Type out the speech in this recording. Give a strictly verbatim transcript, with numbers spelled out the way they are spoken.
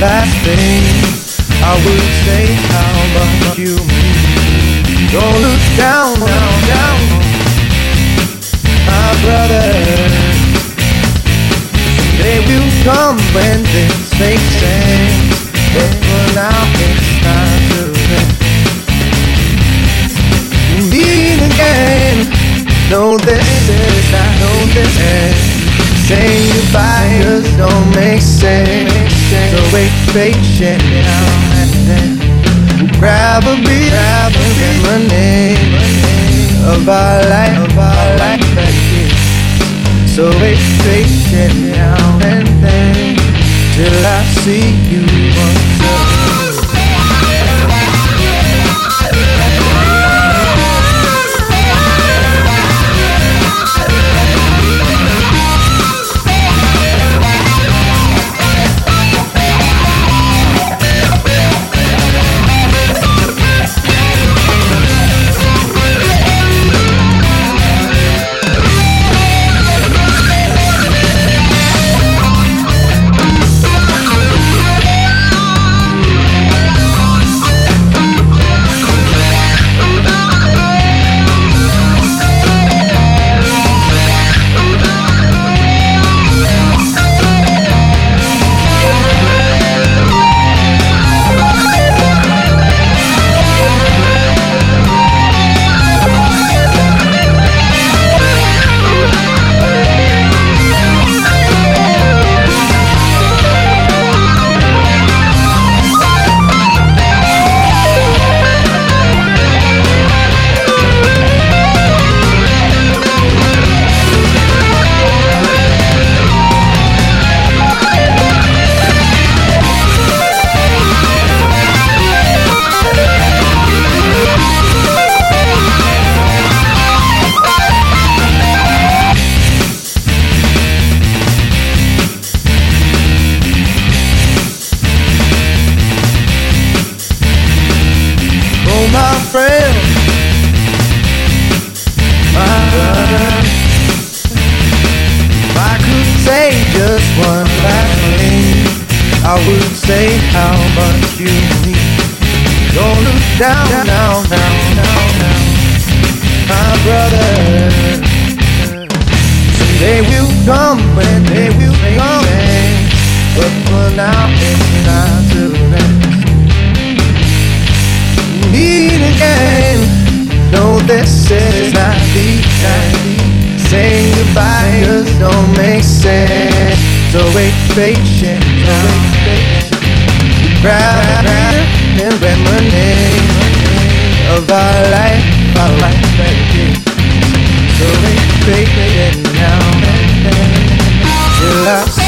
last thing I would say how much you mean. Don't look down, down, down, my brother. Someday will come when things make sense, but for now it's time to rest. Meet again. No, this is not, no, this is. Saying goodbye just don't make sense. So wait patient now and then. Grab a beat, grab a reminisce of our life, of our life back here. So wait patient now and then till I see you once again. My friend, my brother, if I could say just one last thing, I would say how much you mean. Don't look down, down, down, down, down, my brother. Someday will come when they will come, but for now it's time to rest. Meet again. No, this is not the time. Saying goodbye just don't make sense. So wait patient, so wait patient. Grab and reminisce of our life, our life back here. So wait patient now and then till I